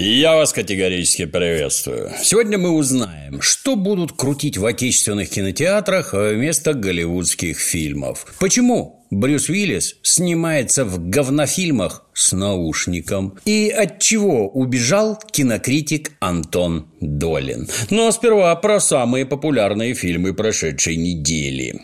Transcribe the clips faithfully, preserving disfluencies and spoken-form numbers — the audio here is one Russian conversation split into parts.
Я вас категорически приветствую. Сегодня мы узнаем, что будут крутить в отечественных кинотеатрах вместо голливудских фильмов. Почему Брюс Уиллис снимается в говнофильмах с наушником? И от чего убежал кинокритик Антон Долин? Но сперва про самые популярные фильмы прошедшей недели.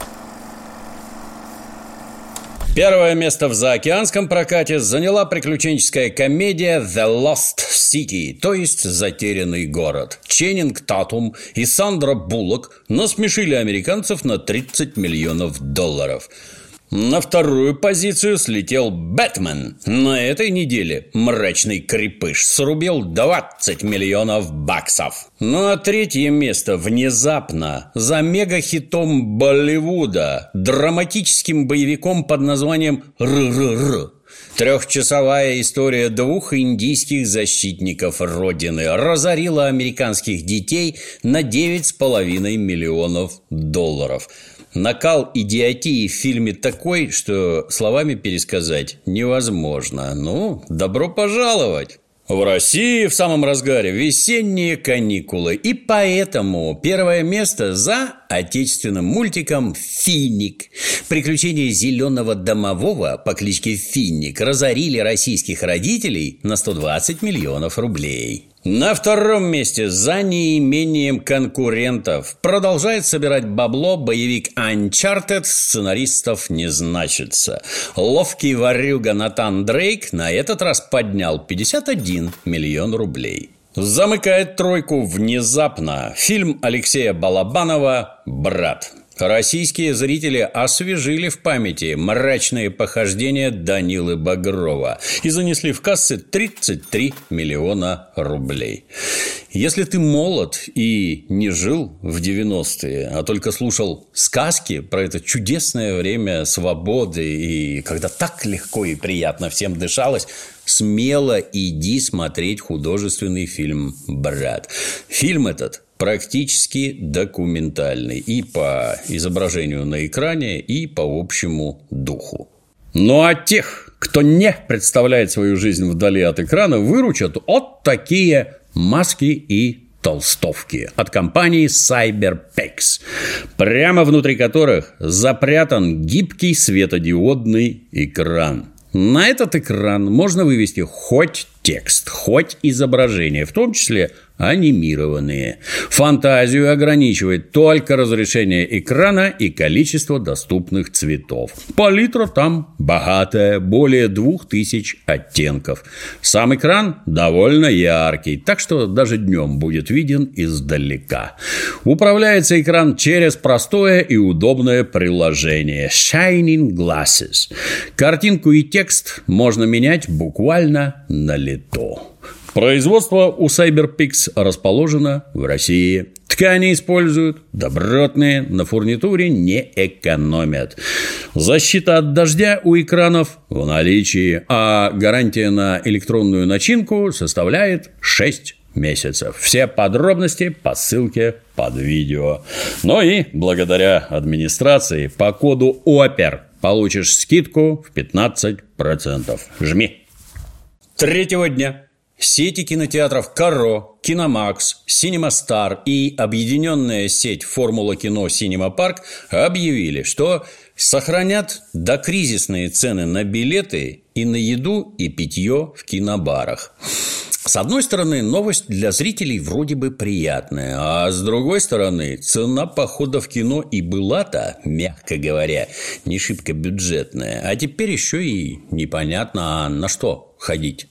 Первое место в заокеанском прокате заняла приключенческая комедия «The Lost City», то есть «Затерянный город». Ченнинг Татум и Сандра Буллок насмешили американцев на тридцать миллионов долларов. На вторую позицию слетел «Бэтмен». На этой неделе мрачный крепыш срубил двадцать миллионов баксов. Ну а третье место внезапно за мегахитом Болливуда, драматическим боевиком под названием «Р-р-р». Трехчасовая история двух индийских защитников Родины разорила американских детей на девять с половиной миллионов долларов. Накал идиотии в фильме такой, что словами пересказать невозможно. Ну, добро пожаловать! В России в самом разгаре весенние каникулы, и поэтому первое место за отечественным мультиком «Финик». Приключения зеленого домового по кличке Финик разорили российских родителей на сто двадцать миллионов рублей. На втором месте за неимением конкурентов продолжает собирать бабло боевик Uncharted, сценаристов не значится. Ловкий ворюга Натан Дрейк на этот раз поднял пятьдесят один миллион рублей. Замыкает тройку внезапно фильм Алексея Балабанова «Брат». Российские зрители освежили в памяти мрачные похождения Данилы Багрова и занесли в кассы тридцать три миллиона рублей. Если ты молод и не жил в девяностые, а только слушал сказки про это чудесное время свободы и когда так легко и приятно всем дышалось, смело иди смотреть художественный фильм «Брат». Фильм этот практически документальный и по изображению на экране, и по общему духу. Ну а тех, кто не представляет свою жизнь вдали от экрана, выручат вот такие маски и толстовки от компании Cyberpex, прямо внутри которых запрятан гибкий светодиодный экран. На этот экран можно вывести хоть текст, хоть изображение, в том числе анимированные. Фантазию ограничивает только разрешение экрана и количество доступных цветов. Палитра там богатая, более двух тысяч оттенков. Сам экран довольно яркий, так что даже днем будет виден издалека. Управляется экран через простое и удобное приложение Shining Glasses. Картинку и текст можно менять буквально на лету. Производство у Cyberpex расположено в России. Ткани используют добротные, на фурнитуре не экономят. Защита от дождя у экранов в наличии, а гарантия на электронную начинку составляет шесть месяцев. Все подробности по ссылке под видео. Ну и благодаря администрации по коду ОПЕР получишь скидку в пятнадцать процентов. Жми. Третьего дня сети кинотеатров «Каро», «Киномакс», «Синема-Стар» и объединенная сеть «Формула кино» «Синема-Парк» объявили, что сохранят докризисные цены на билеты и на еду и питье в кинобарах. С одной стороны, новость для зрителей вроде бы приятная, а с другой стороны, цена похода в кино и была-то, мягко говоря, не шибко бюджетная, а теперь еще и непонятно, а на что ходить.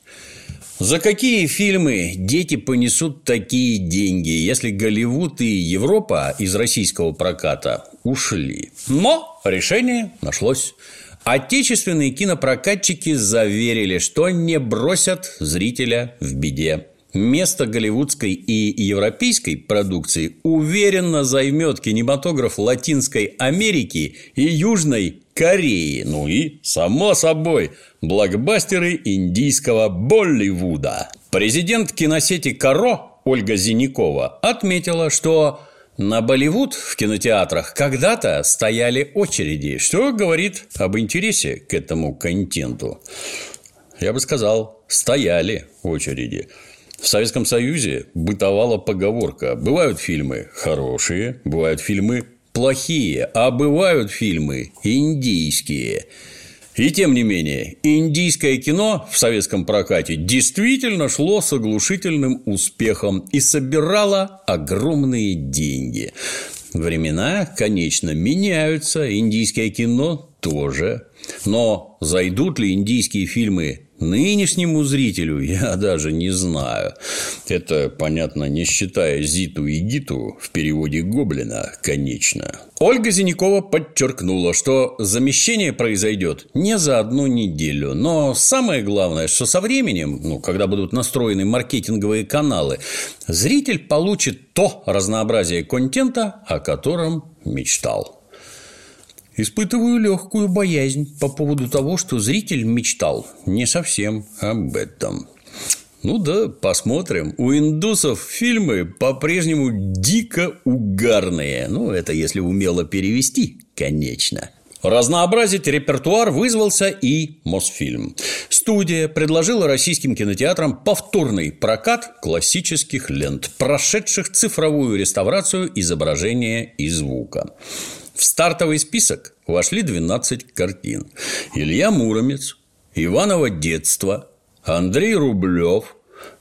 За какие фильмы дети понесут такие деньги, если Голливуд и Европа из российского проката ушли? Но решение нашлось. Отечественные кинопрокатчики заверили, что не бросят зрителя в беде. Место голливудской и европейской продукции уверенно займет кинематограф Латинской Америки и Южной Кореи. Ну и, само собой, блокбастеры индийского Болливуда. Президент киносети «Каро» Ольга Зинякова отметила, что на Болливуд в кинотеатрах когда-то стояли очереди, что говорит об интересе к этому контенту. Я бы сказал, стояли очереди. В Советском Союзе бытовала поговорка: бывают фильмы хорошие, бывают фильмы плохие, а бывают фильмы индийские. И тем не менее, индийское кино в советском прокате действительно шло с оглушительным успехом и собирало огромные деньги. Времена, конечно, меняются, индийское кино тоже. Но зайдут ли индийские фильмы нынешнему зрителю, я даже не знаю. Это, понятно, не считая Зиту и Гиту в переводе Гоблина, конечно. Ольга Зинякова подчеркнула, что замещение произойдет не за одну неделю. Но самое главное, что со временем, ну, когда будут настроены маркетинговые каналы, зритель получит то разнообразие контента, о котором мечтал. Испытываю легкую боязнь по поводу того, что зритель мечтал не совсем об этом. Ну да, посмотрим. У индусов фильмы по-прежнему дико угарные. Ну, это если умело перевести, конечно. Разнообразить репертуар вызвался и Мосфильм. Студия предложила российским кинотеатрам повторный прокат классических лент, прошедших цифровую реставрацию изображения и звука. В стартовый список вошли двенадцать картин. Илья Муромец, Иваново детство, Андрей Рублев,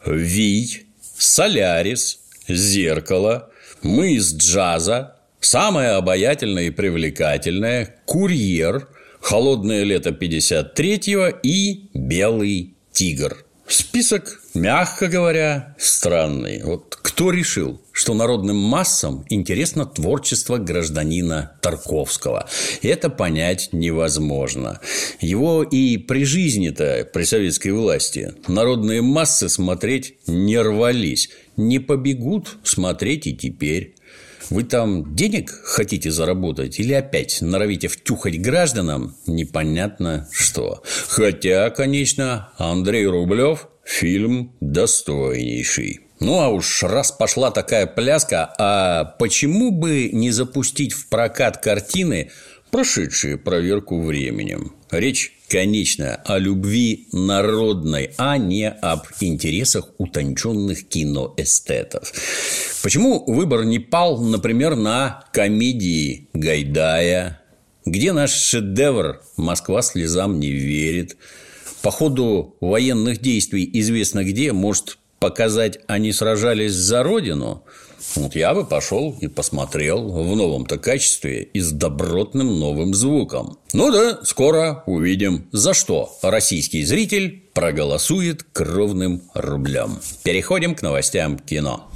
Вий, Солярис, Зеркало, Мы из джаза, Самое обаятельное и привлекательное, Курьер, Холодное лето пятьдесят третьего и Белый тигр. Список, мягко говоря, странный. Вот кто решил, что народным массам интересно творчество гражданина Тарковского? Это понять невозможно. Его и при жизни-то, при советской власти, народные массы смотреть не рвались. Не побегут смотреть и теперь. Вы там денег хотите заработать или опять норовите втюхать гражданам непонятно что? Хотя, конечно, Андрей Рублев фильм достойнейший. Ну, а уж раз пошла такая пляска, а почему бы не запустить в прокат картины, прошедшие проверку временем? Речь, конечно, о любви народной, а не об интересах утонченных киноэстетов. Почему выбор не пал, например, на комедии Гайдая, где наш шедевр «Москва слезам не верит»? По ходу военных действий известно где, может показать, они сражались за родину? Вот я бы пошел и посмотрел в новом-то качестве и с добротным новым звуком. Ну да, скоро увидим, за что российский зритель проголосует кровным рублем. Переходим к новостям кино.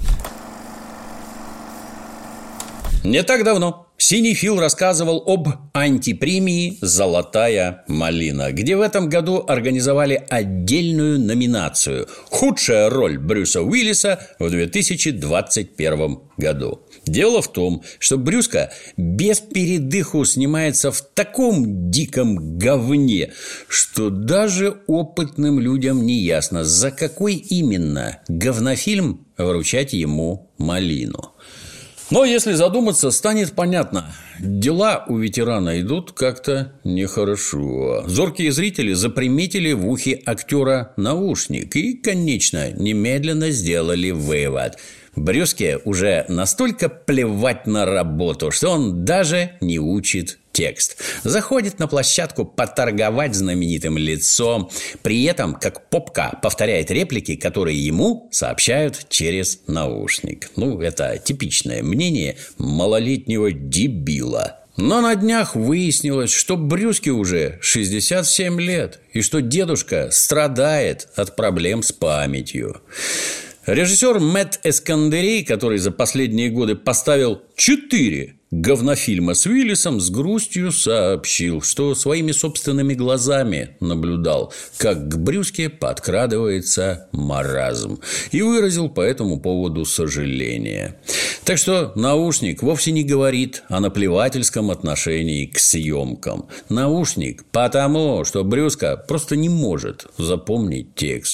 Не так давно Синефил рассказывал об антипремии «Золотая малина», где в этом году организовали отдельную номинацию «Худшая роль Брюса Уиллиса в две тысячи двадцать первом году». Дело в том, что Брюска без передыху снимается в таком диком говне, что даже опытным людям не ясно, за какой именно говнофильм вручать ему малину. Но если задуматься, станет понятно, дела у ветерана идут как-то нехорошо. Зоркие зрители заприметили в ухе актера наушник и, конечно, немедленно сделали вывод. Брюске уже настолько плевать на работу, что он даже не учит текст. Заходит на площадку поторговать знаменитым лицом, при этом как попка повторяет реплики, которые ему сообщают через наушник. Ну, это типичное мнение малолетнего дебила. Но на днях выяснилось, что Брюске уже шестьдесят семь лет, и что дедушка страдает от проблем с памятью. Режиссер Мэтт Эскандери, который за последние годы поставил четыре говнофильма с Уиллисом, с грустью сообщил, что своими собственными глазами наблюдал, как к Брюске подкрадывается маразм, и выразил по этому поводу сожаление. Так что наушник вовсе не говорит о наплевательском отношении к съемкам. Наушник потому, что Брюска просто не может запомнить текст.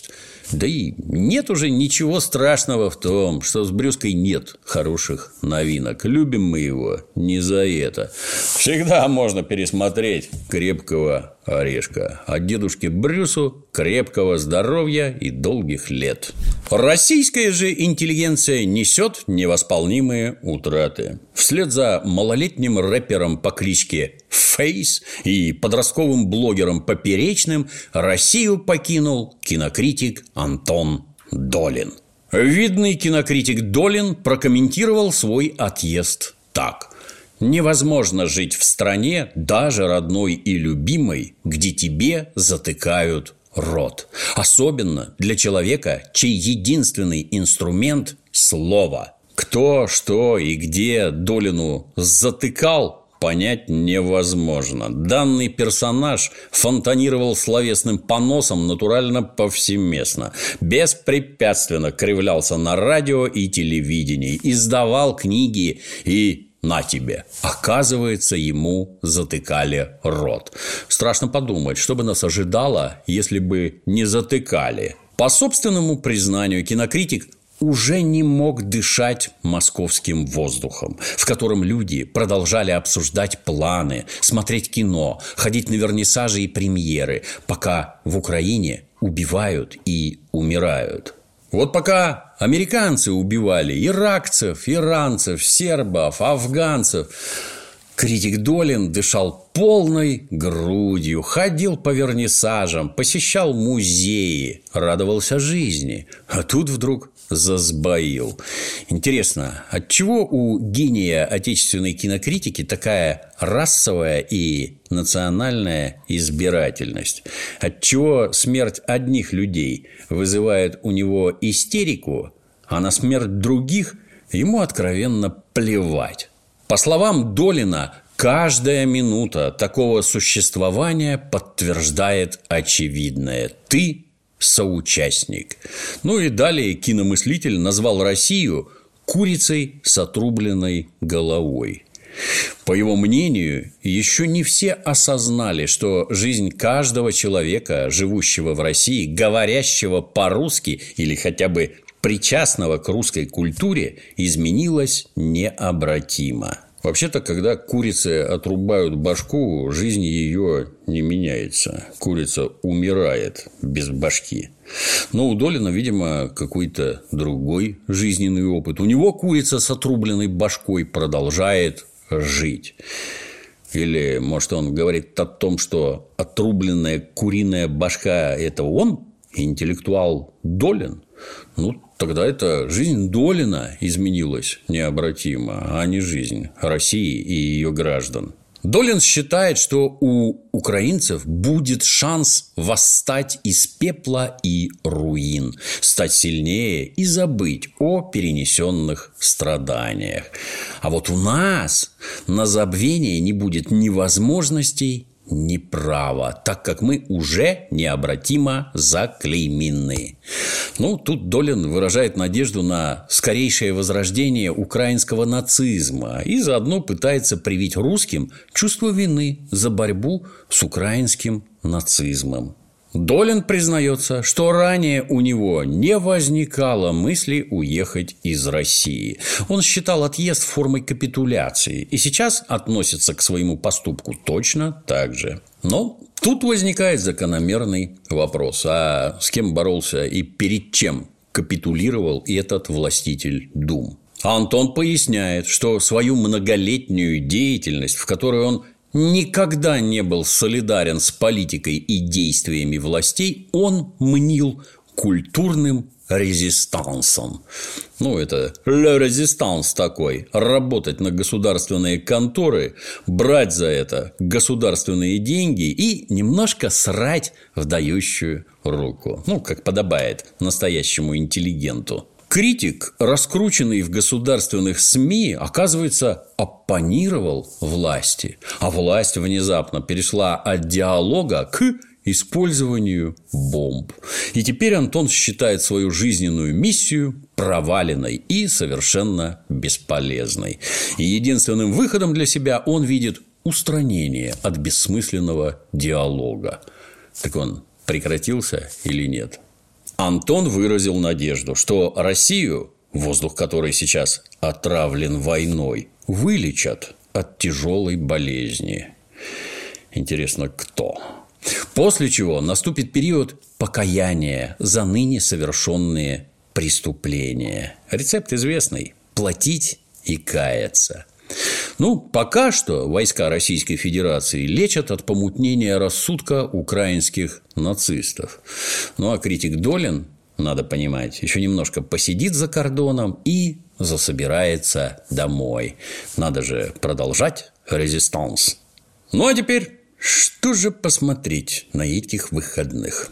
Да и нет уже ничего страшного в том, что с Брюской нет хороших новинок. Любим мы его не за это. Всегда можно пересмотреть «Крепкого орешка». А дедушке Брюсу крепкого здоровья и долгих лет. Российская же интеллигенция несет невосполнимые утраты. Вслед за малолетним рэпером по кличке Фейс и подростковым блогером Поперечным Россию покинул кинокритик Антон Долин. Видный кинокритик Долин прокомментировал свой отъезд так: невозможно жить в стране, даже родной и любимой, где тебе затыкают рот. Особенно для человека, чей единственный инструмент – слово. Кто, что и где Долину затыкал, понять невозможно. Данный персонаж фонтанировал словесным поносом натурально повсеместно. Беспрепятственно кривлялся на радио и телевидении, издавал книги и... на тебе. Оказывается, ему затыкали рот. Страшно подумать, что бы нас ожидало, если бы не затыкали. По собственному признанию, кинокритик уже не мог дышать московским воздухом, в котором люди продолжали обсуждать планы, смотреть кино, ходить на вернисажи и премьеры, пока в Украине убивают и умирают. Вот пока американцы убивали иракцев, иранцев, сербов, афганцев, критик Долин дышал полной грудью, ходил по вернисажам, посещал музеи, радовался жизни. А тут вдруг засбоил. Интересно, отчего у гения отечественной кинокритики такая расовая и национальная избирательность? Отчего смерть одних людей вызывает у него истерику, а на смерть других ему откровенно плевать? По словам Долина, каждая минута такого существования подтверждает очевидное: ты соучастник. Ну и далее киномыслитель назвал Россию курицей с отрубленной головой. По его мнению, еще не все осознали, что жизнь каждого человека, живущего в России, говорящего по-русски или хотя бы причастного к русской культуре, изменилась необратимо. Вообще-то, когда курице отрубают башку, жизнь ее не меняется. Курица умирает без башки. Но у Долина, видимо, какой-то другой жизненный опыт. У него курица с отрубленной башкой продолжает жить. Или, может, он говорит о том, что отрубленная куриная башка – это он, интеллектуал Долин? Ну, тогда это жизнь Долина изменилась необратимо, а не жизнь России и ее граждан. Долин считает, что у украинцев будет шанс восстать из пепла и руин, стать сильнее и забыть о перенесенных страданиях. А вот у нас на забвение не будет ни возможностей, ни права, так как мы уже необратимо заклеймены. Ну, тут Долин выражает надежду на скорейшее возрождение украинского нацизма и заодно пытается привить русским чувство вины за борьбу с украинским нацизмом. Долин признается, что ранее у него не возникало мысли уехать из России. Он считал отъезд формой капитуляции и сейчас относится к своему поступку точно так же. Но тут возникает закономерный вопрос: а с кем боролся и перед чем капитулировал этот властитель дум? А Антон поясняет, что свою многолетнюю деятельность, в которой он никогда не был солидарен с политикой и действиями властей, он мнил культурным резистансом. Ну, это «le résistance» такой. Работать на государственные конторы, брать за это государственные деньги и немножко срать в дающую руку. Ну, как подобает настоящему интеллигенту. Критик, раскрученный в государственных СМИ, оказывается, оппонировал власти, а власть внезапно перешла от диалога к использованию бомб. И теперь Антон считает свою жизненную миссию проваленной и совершенно бесполезной. И единственным выходом для себя он видит устранение от бессмысленного диалога. Так он прекратился или нет? Антон выразил надежду, что Россию, воздух которой сейчас отравлен войной, вылечат от тяжелой болезни. Интересно, кто? После чего наступит период покаяния за ныне совершенные преступления. Рецепт известный – платить и каяться. Ну, пока что войска Российской Федерации лечат от помутнения рассудка украинских нацистов. Ну, а критик Долин, надо понимать, еще немножко посидит за кордоном и засобирается домой. Надо же продолжать резистанс. Ну, а теперь, что же посмотреть на этих выходных?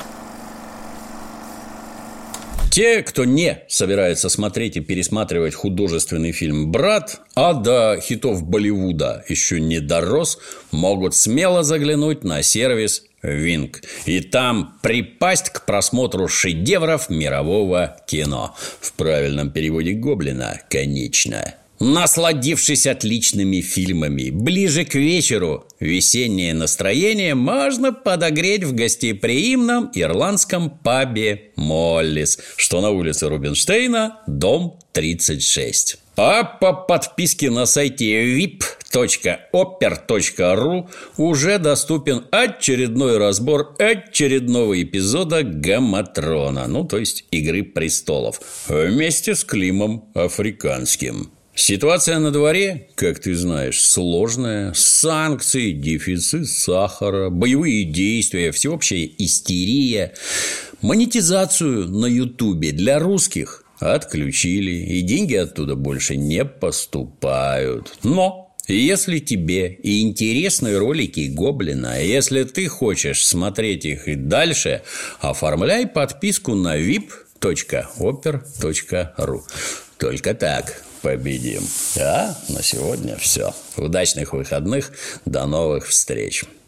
Те, кто не собирается смотреть и пересматривать художественный фильм «Брат», а до хитов Болливуда еще не дорос, могут смело заглянуть на сервис Винк и там припасть к просмотру шедевров мирового кино. В правильном переводе Гоблина, конечно. Насладившись отличными фильмами, ближе к вечеру весеннее настроение можно подогреть в гостеприимном ирландском пабе «Моллис», что на улице Рубинштейна, дом тридцать шесть. А по подписке на сайте вип точка опер точка ру уже доступен очередной разбор очередного эпизода «Гаматрона», ну, то есть «Игры престолов», вместе с Климом Африканским. Ситуация на дворе, как ты знаешь, сложная. Санкции, дефицит сахара, боевые действия, всеобщая истерия. Монетизацию на Ютубе для русских отключили, и деньги оттуда больше не поступают. Но если тебе и интересны ролики Гоблина, если ты хочешь смотреть их и дальше, оформляй подписку на вип точка опер точка ру. Только так победим. А на сегодня все. Удачных выходных. До новых встреч.